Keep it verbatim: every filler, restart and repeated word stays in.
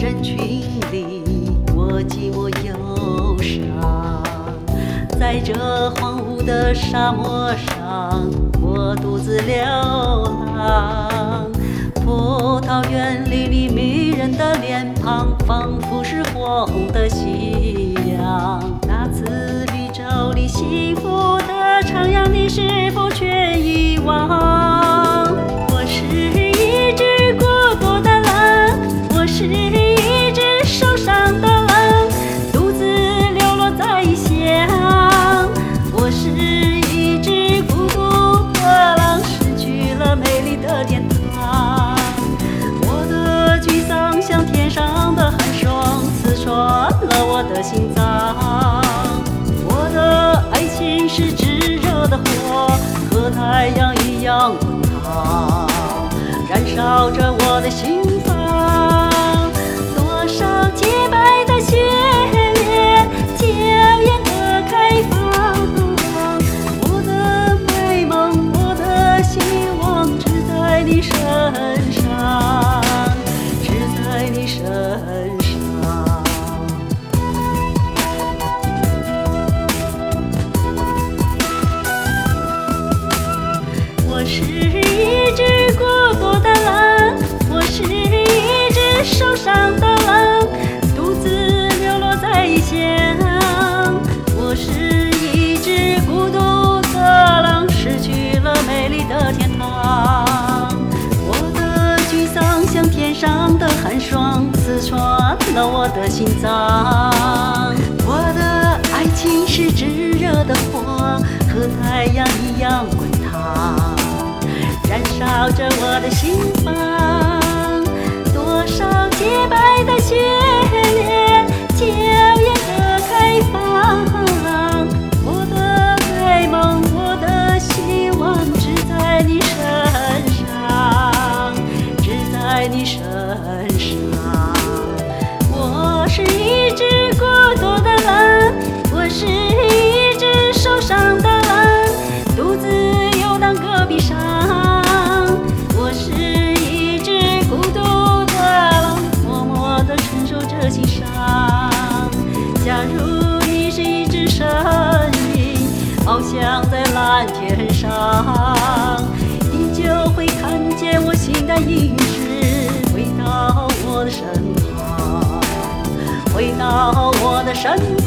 人群里，我寂寞忧伤，在这荒芜的沙漠上，我独自流浪。葡萄园里你迷人的脸庞，仿佛是火红的夕阳。那次绿洲里幸福的徜徉，你是否却遗忘？我是一只孤独的狼，我是一只受伤的狼，独自流落在异乡。我是一只孤独的狼，失去了美丽的天堂。我的沮丧像天上的寒霜，刺穿了我的心脏。我的爱情是炙热的火，和太阳一样滚烫，燃烧着我的心房。多少洁白的雪莲，娇艳的开放。我的美梦，我的希望，只在你身上，只在你身上。我是一只孤独的狼，我是一只受伤的狼，独自流落在异乡。我是一只孤独的狼，失去了美丽的天堂。我的沮丧像天上的寒霜，刺穿了我的心脏。我的爱情是炙热的火，和太阳一样滚烫，燃烧着我的心房。多少洁白的雪莲，娇艳的开放。我的美梦，我的希望，只在你身上，只在你身上。我是一只孤独的狼，我是一只受伤的狼，独自游荡戈壁上。我是一只孤独的狼，默默地承受着心伤。假如你是一只身影，翱翔在蓝天上，你就会看见我心的影子，回到我的身旁，回到我的身